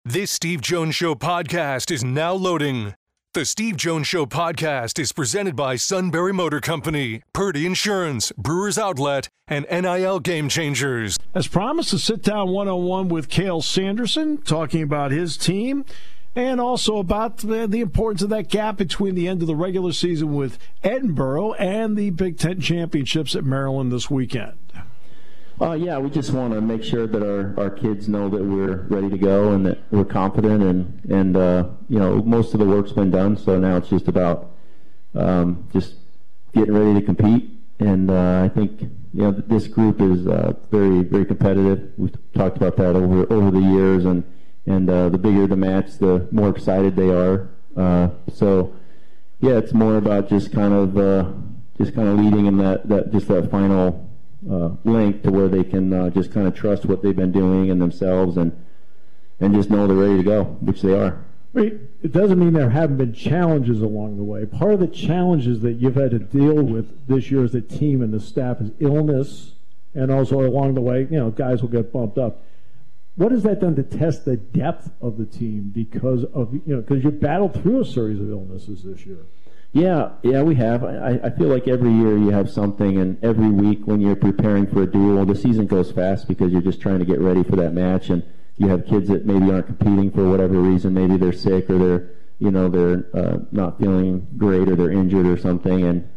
This Steve Jones Show podcast is now loading. The Steve Jones Show podcast is presented by Sunbury Motor Company, Purdy Insurance, Brewers Outlet, and NIL Game Changers. As promised, a sit-down one-on-one with Cale Sanderson, talking about his team and also about the importance of that gap between the end of the regular season with Edinboro and the Big Ten Championships at Maryland this weekend. Yeah, we just want to make sure that our kids know that we're ready to go and that we're confident and you know, most of the work's been done, so now it's just about just getting ready to compete. And I think, you know, this group is very, very competitive. We've talked about that over the years, and the bigger the match, the more excited they are. So yeah, it's more about just kind of leading in that final link to where they can just kind of trust what they've been doing and themselves and just know they're ready to go, which they are. It doesn't mean there haven't been challenges along the way. Part of the challenges that you've had to deal with this year as a team and the staff is illness, and also along the way, you know, guys will get bumped up. What has that done to test the depth of the team because you battled through a series of illnesses this year? Yeah, we have. I feel like every year you have something, and every week when you're preparing for a duel, the season goes fast because you're just trying to get ready for that match, and you have kids that maybe aren't competing for whatever reason. Maybe they're sick or they're not feeling great or they're injured or something,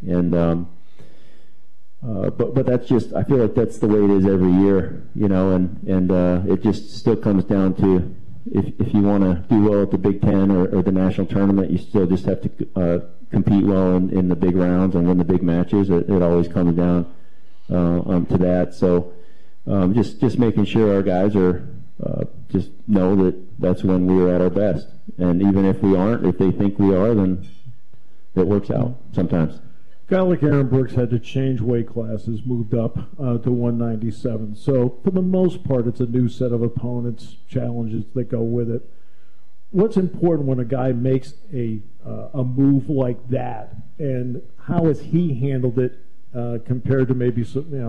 but that's just, I feel like that's the way it is every year, you know, and it just still comes down to if you want to do well at the Big Ten or the national tournament, you still just have to compete well in the big rounds and win the big matches. It always comes down to that. So just making sure our guys are just know that that's when we're at our best. And even if we aren't, if they think we are, then it works out sometimes. A guy like Aaron Brooks had to change weight classes, moved up to 197. So for the most part, it's a new set of opponents, challenges that go with it. What's important when a guy makes a move like that, and how has he handled it compared to maybe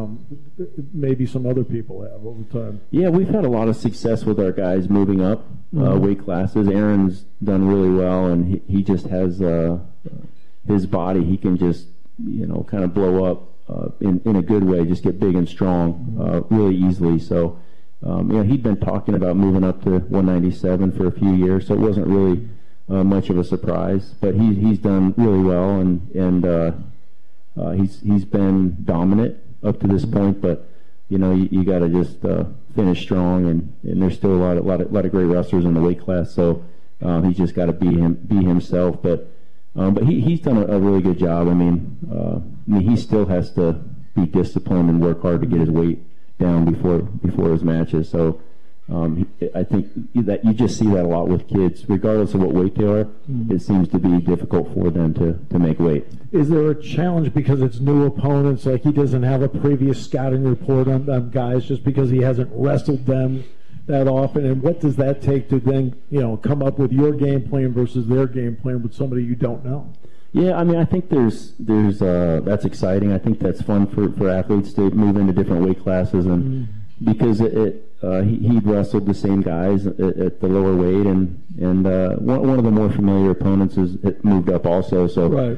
some other people have over time? Yeah, we've had a lot of success with our guys moving up weight classes. Aaron's done really well, and he just has his body. He can just kind of blow up in a good way, just get big and strong really easily. So. He'd been talking about moving up to 197 for a few years, so it wasn't really much of a surprise. But he's done really well, and he's been dominant up to this point. But you got to just finish strong, and there's still a lot of great wrestlers in the weight class. So he's just got to be himself. But he's done a really good job. I mean, he still has to be disciplined and work hard to get his weight down before his matches. So I think that you just see that a lot with kids, regardless of what weight they are. It seems to be difficult for them to make weight. Is there a challenge because it's new opponents, like he doesn't have a previous scouting report on guys just because he hasn't wrestled them that often? And what does that take to then come up with your game plan versus their game plan with somebody you don't know? Yeah, I mean, I think there's that's exciting. I think that's fun for athletes to move into different weight classes, and because he wrestled the same guys at the lower weight, and one of the more familiar opponents has moved up also. So, right.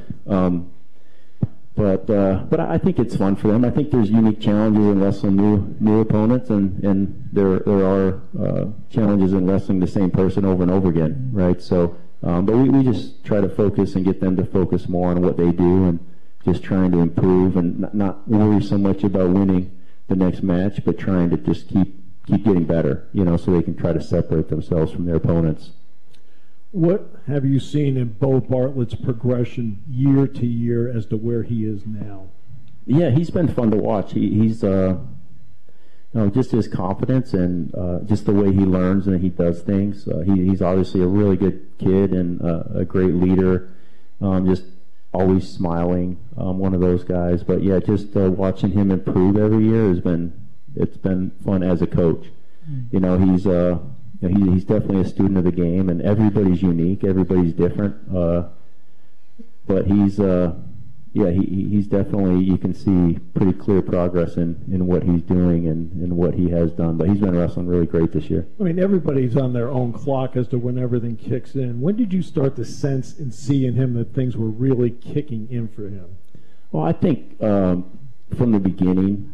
But I think it's fun for them. I think there's unique challenges in wrestling new opponents, and there are challenges in wrestling the same person over and over again, right? So. But we just try to focus and get them to focus more on what they do and just trying to improve and not worry so much about winning the next match, but trying to just keep getting better, so they can try to separate themselves from their opponents. What have you seen in Bo Bartlett's progression year to year as to where he is now? Yeah, he's been fun to watch. He's just his confidence and just the way he learns and he does things. He's obviously a really good kid and a great leader, just always smiling, one of those guys. But yeah, just watching him improve every year it's been fun as a coach. He's definitely a student of the game, and everybody's unique, everybody's different. But he's yeah, he's definitely, you can see pretty clear progress in what he's doing and what he has done. But he's been wrestling really great this year. I mean, everybody's on their own clock as to when everything kicks in. When did you start to sense and see in him that things were really kicking in for him? Well, I think from the beginning,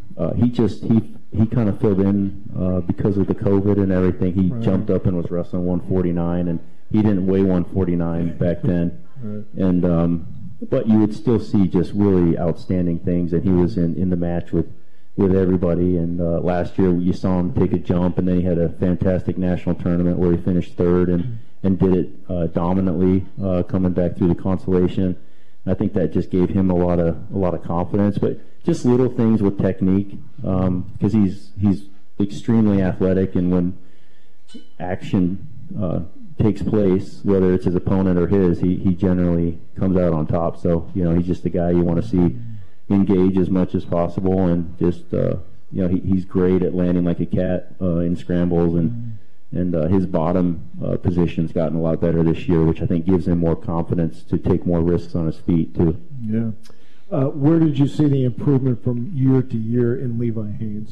he kind of filled in because of the COVID and everything. He jumped up and was wrestling 149, and he didn't weigh 149 back then. And but you would still see just really outstanding things, and he was in the match with everybody. And last year you saw him take a jump, and then he had a fantastic national tournament where he finished third and did it dominantly, coming back through the consolation. I think that just gave him a lot of confidence, but just little things with technique, because he's extremely athletic, and when action takes place, whether it's his opponent or his, he generally comes out on top. So he's just a guy you want to see engage as much as possible, and just he's great at landing like a cat in scrambles, and his bottom position's gotten a lot better this year, which I think gives him more confidence to take more risks on his feet too. Yeah. Where did you see the improvement from year to year in Levi Haynes?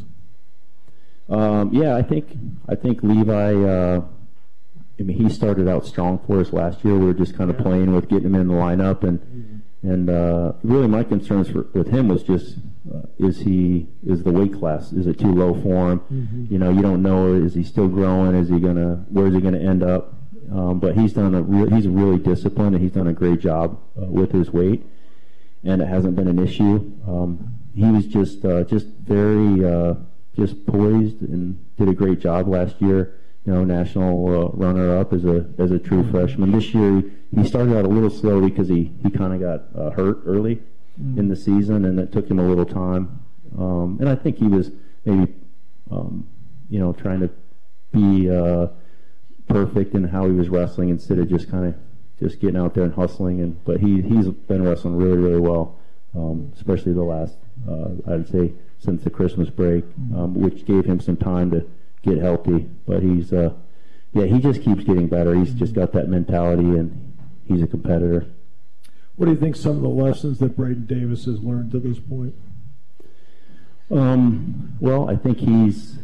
Yeah, I think Levi. I mean, he started out strong for us last year. We were just kind of playing with getting him in the lineup, and really my concerns with him was just is the weight class, is it too low for him? You don't know, is he still growing? Where is he gonna end up? But he's really disciplined, and he's done a great job with his weight, and it hasn't been an issue. He was just very just poised and did a great job last year. National runner-up as a true freshman. This year he started out a little slow because he kind of got hurt early in the season, and it took him a little time. And I think he was maybe trying to be perfect in how he was wrestling instead of just getting out there and hustling. But he's been wrestling really, really well, especially the last I'd say since the Christmas break, which gave him some time to get healthy. But he just keeps getting better. He's just got that mentality, and he's a competitor. What do you think some of the lessons that Braden Davis has learned to this point? Well, I think he's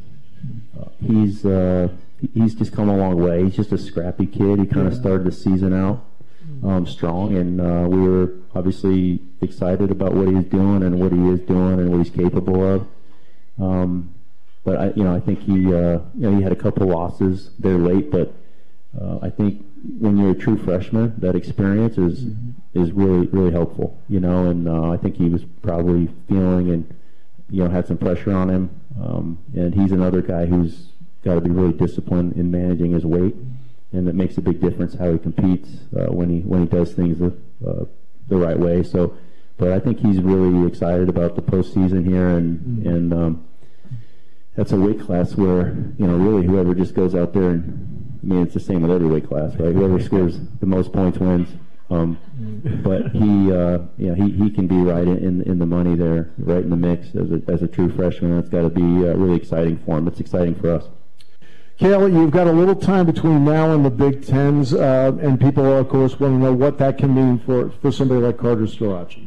just come a long way. He's just a scrappy kid. He kind of started the season out strong, and we were obviously excited about what he's doing and what he is doing and what he's capable of. But I think he had a couple losses there late, but I think when you're a true freshman, that experience is really, really helpful. And I think he was probably feeling and had some pressure on him, and he's another guy who's got to be really disciplined in managing his weight, and it makes a big difference how he competes when he does things the right way. So, but I think he's really excited about the postseason here, and that's a weight class where, really whoever just goes out there and, I mean, it's the same with every weight class, right? Whoever scores the most points wins. But he can be right in the money there, right in the mix as a true freshman. That's got to be really exciting for him. It's exciting for us. Cale, you've got a little time between now and the Big Tens, and people, of course, want to know what that can mean for somebody like Carter Storace.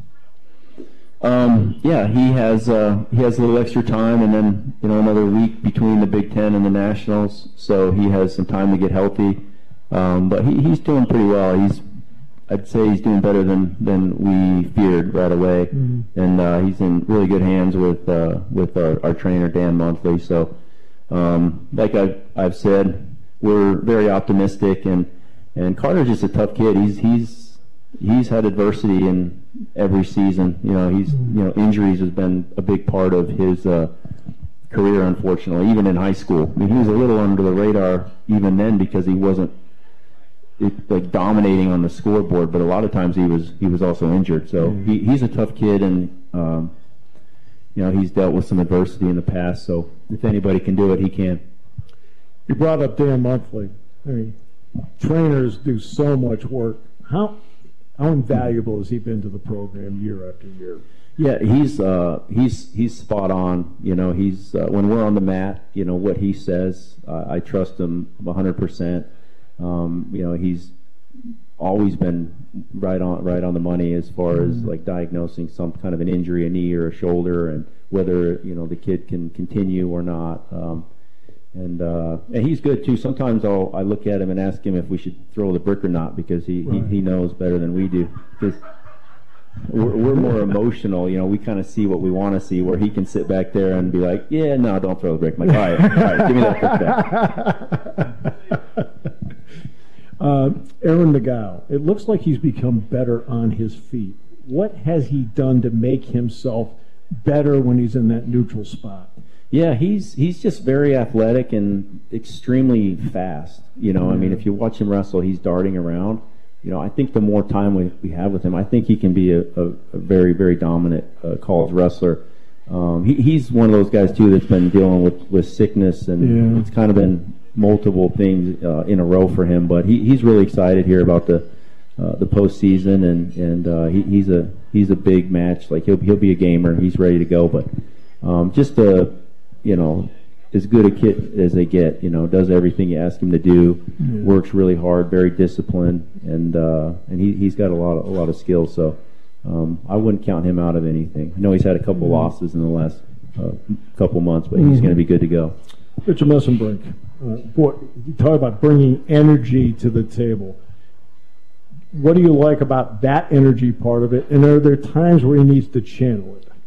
He has a little extra time, and then another week between the Big Ten and the Nationals, so he has some time to get healthy. But he's doing pretty well. I'd say he's doing better than we feared right away, and he's in really good hands with our trainer Dan Monthly. So, like I've said, we're very optimistic, and Carter's just a tough kid. He's had adversity in every season. Injuries has been a big part of his career, unfortunately, even in high school. I mean, he was a little under the radar even then because he wasn't dominating on the scoreboard, but a lot of times he was also injured. So he's a tough kid, and he's dealt with some adversity in the past. So if anybody can do it, he can. You brought up Dan Monthly. I mean, trainers do so much work. How invaluable has he been to the program year after year? Yeah, he's spot on. He's when we're on the mat, what he says, I trust him 100%. always been right on the money as far as like diagnosing some kind of an injury, a knee or a shoulder, and whether the kid can continue or not. And he's good too. Sometimes I look at him and ask him if we should throw the brick or not, because he knows better than we do. Because we're more emotional, we kind of see what we want to see, where he can sit back there and be like, yeah, no, don't throw the brick. I'm like, all right, give me that brick back. Aaron McGow, it looks like he's become better on his feet. What has he done to make himself better when he's in that neutral spot? Yeah, he's just very athletic and extremely fast. I mean, if you watch him wrestle, he's darting around. I think the more time we have with him, I think he can be a very, very dominant college wrestler. He's one of those guys, too, that's been dealing with sickness, and it's kind of been multiple things in a row for him. But he's really excited here about the postseason, and he's a big match. Like, he'll be a gamer. He's ready to go. But just as good a kid as they get, does everything you ask him to do, works really hard, very disciplined, and he's got a lot of skills. So I wouldn't count him out of anything. I know he's had a couple losses in the last couple months, but he's going to be good to go. Richard Messenbrink, boy, you talk about bringing energy to the table. What do you like about that energy part of it, and are there times where he needs to channel it?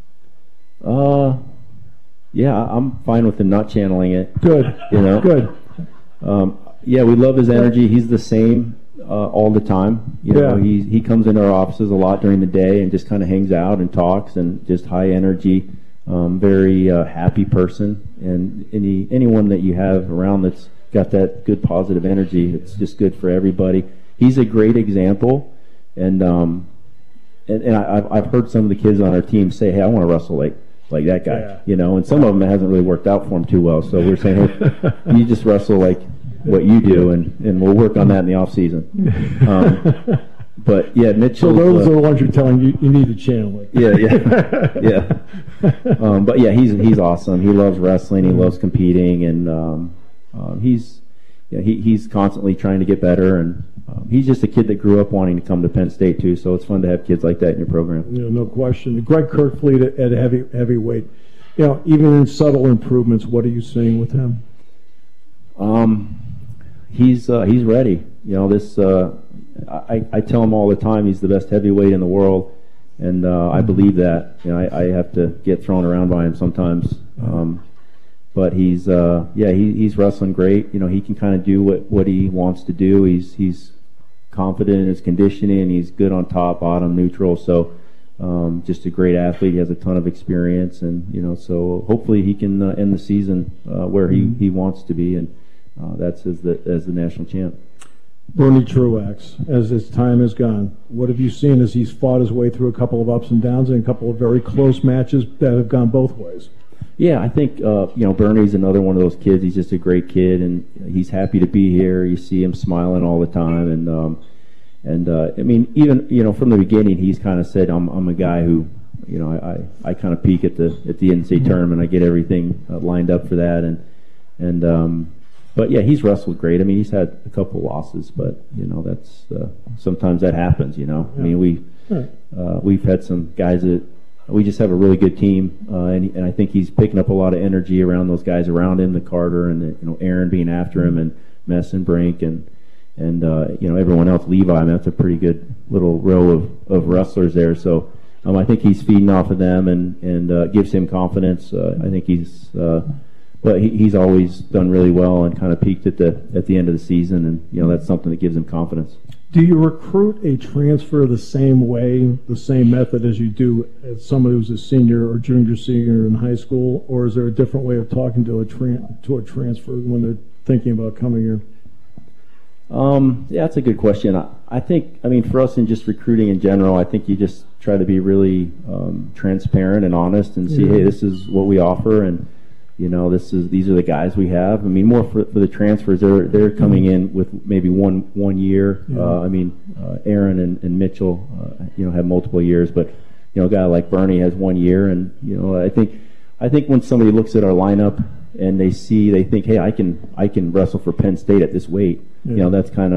Yeah, I'm fine with him not channeling it. Good. Good. Yeah, we love his energy. He's the same all the time. He comes into our offices a lot during the day and just kind of hangs out and talks, and just high energy, very happy person. And anyone that you have around that's got that good positive energy, it's just good for everybody. He's a great example, and I've heard some of the kids on our team say, "Hey, I want to wrestle like that guy," and some of them it hasn't really worked out for him too well. So we're saying, hey, you just wrestle like what you do, and we'll work on that in the off season. But yeah, Mitchell. So those are the ones you're telling you need to channel it. Yeah. But yeah, he's awesome. He loves wrestling. He loves competing, and he's constantly trying to get better, and he's just a kid that grew up wanting to come to Penn State too. So it's fun to have kids like that in your program. No question. Greg Kirkfleet at heavyweight. Even in subtle improvements, what are you seeing with him? He's ready. I tell him all the time he's the best heavyweight in the world, and I believe that. I have to get thrown around by him sometimes. But he's wrestling great. He can kind of do what he wants to do. He's confident in his conditioning. He's good on top, bottom, neutral. So just a great athlete. He has a ton of experience, and so hopefully he can end the season where he wants to be, and that's as the national champ. Bernie Truax, as his time has gone, what have you seen as he's fought his way through a couple of ups and downs and a couple of very close matches that have gone both ways? Yeah, I think Bernie's another one of those kids. He's just a great kid, and he's happy to be here. You see him smiling all the time, and I mean, even from the beginning, he's kind of said, "I'm a guy who, I kind of peak at the NCAA tournament. I get everything lined up for that, but yeah, he's wrestled great. I mean, he's had a couple losses, but that's sometimes that happens. I mean, we've had some guys that. We just have a really good team, and I think he's picking up a lot of energy around those guys around him, the Carter and Aaron being after him, and Messenbrink and everyone else. Levi, I mean, that's a pretty good little row of wrestlers there. So I think he's feeding off of them and gives him confidence. I think he's always done really well and kind of peaked at the end of the season, and that's something that gives him confidence. Do you recruit a transfer the same way, the same method as you do as somebody who's a senior or junior senior in high school, or is there a different way of talking to a transfer when they're thinking about coming here? Yeah, that's a good question. I think, for us in just recruiting in general, I think you just try to be really transparent and honest and see, hey, this is what we offer, and these are the guys we have. I mean, more for the transfers, they're coming in with maybe one year. Aaron and Mitchell, have multiple years, but a guy like Bernie has 1 year, and I think when somebody looks at our lineup and they think, hey, I can wrestle for Penn State at this weight. That's kind of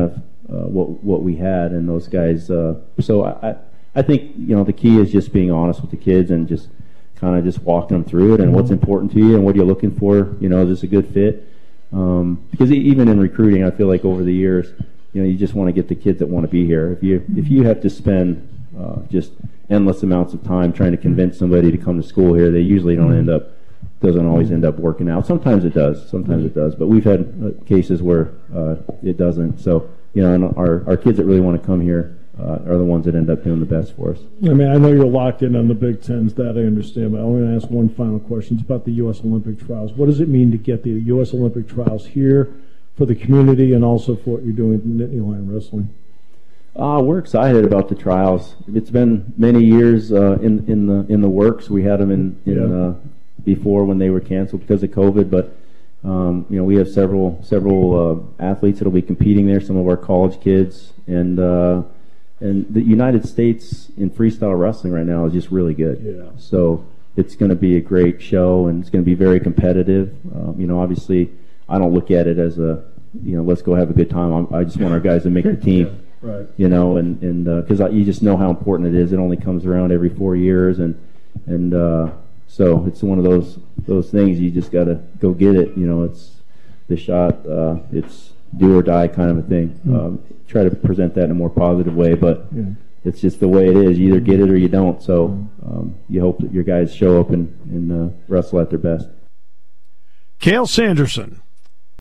what we had, and those guys. So I think the key is just being honest with the kids and just kind of just walking them through it and what's important to you and what you're looking for. Is this a good fit? Because even in recruiting, I feel like over the years, you just want to get the kids that want to be here. If you have to spend just endless amounts of time trying to convince somebody to come to school here, they usually doesn't always end up working out. Sometimes it does, but we've had cases where it doesn't. So and our kids that really want to come here are the ones that end up doing the best for us. I mean, I know you're locked in on the Big Tens, that I understand, but I'm going to ask one final question. It's about the U.S. Olympic trials. What does it mean to get the U.S. Olympic trials here for the community and also for what you're doing in Nittany Lion Wrestling? We're excited about the trials. It's been many years in the works. We had them in before when they were canceled because of COVID, but we have several athletes that'll be competing there. Some of our college kids, and the United States in freestyle wrestling right now is just really good. Yeah. So it's going to be a great show, and it's going to be very competitive. Obviously, I don't look at it as let's go have a good time. I just want our guys to make the team. Yeah, right. And because you just know how important it is. It only comes around every 4 years, and so it's one of those things you just got to go get it. It's the shot. It's do or die kind of a thing. Try to present that in a more positive way, but it's just the way it is. You either get it or you don't. So you hope that your guys show up and wrestle at their best. Cael Sanderson,